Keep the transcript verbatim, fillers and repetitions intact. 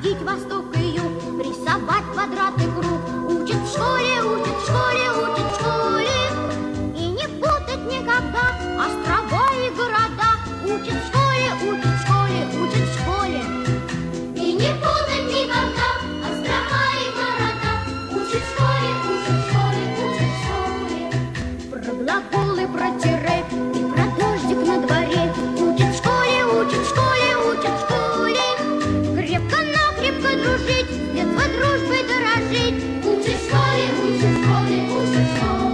видеть восток и юг, рисовать квадрат и круг. Учат в школе, учат в школе, учат в школе. И не путать никогда острова и города. Учат в школе, учат в школе, учат в школе. И не путать никогда острова и города. Учат в школе, учат в школе, учат в школе. Про глаголы, про тире и про дождик на дворе. Учат в школе, учат в школе, учат в школе. Крепко-накрепко дружить, с детства дружбой дорожить. Учат в школе, учат в школе, учат в школе.